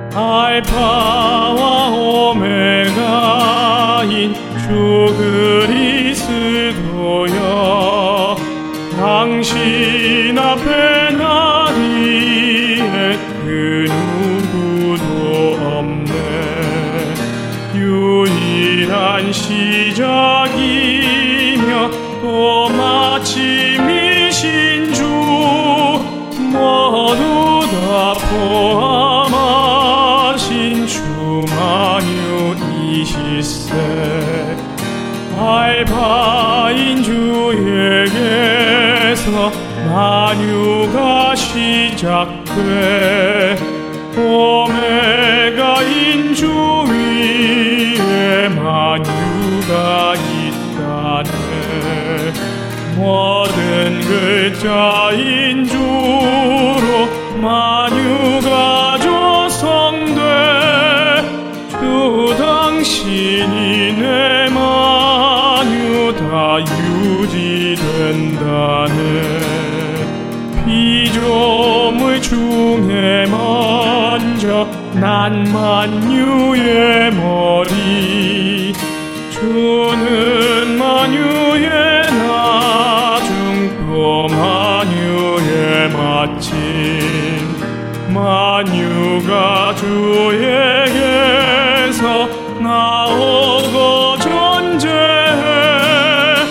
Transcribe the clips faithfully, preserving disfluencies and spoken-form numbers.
알파와 오메가인 주 그리스도여, 당신 앞에 나리에 그 누구도 없네. 유일한 시작이며 또 마침이신 주, 모두 다 포함하신 주 만유이시세. 알파인 주에게서 만유가 시작돼, 오메가인 주 위에 만유가 있다네. 모든 글자인 주로 만유가 조성돼, 주 당신이 내 만유 다 유지된다네. 피조물 중에 먼저 난 만유의 머리, 주는 만유의 나중 또 만유의 마침. 만유가 주에게서 나오고 존재해,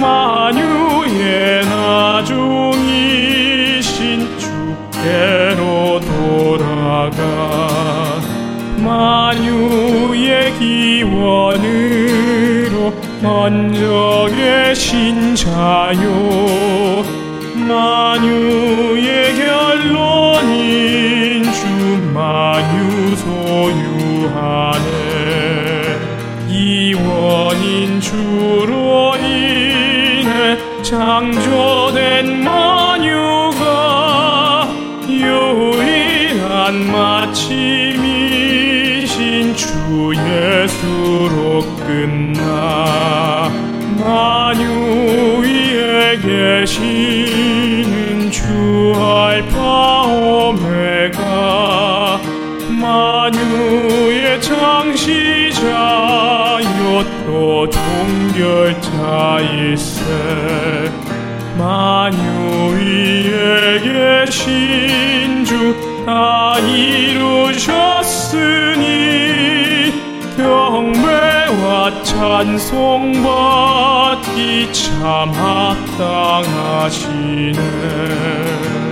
만유의 나중이신 주께로 돌아가. 만유의 기원으로 먼저 계신 자요, 만유의 결론인 주 만유 소유하네. 이원인 주로 인해 창조된 만유가 유일한 마침이신 주 예수로 끝나. 만유 위에 계시는 주 알파 오메가, 만유의 창시자요 또 종결자일세. 만유 위에 계신 주 다 이루셨으니, 경배와 찬송 받기 참 합당하시네.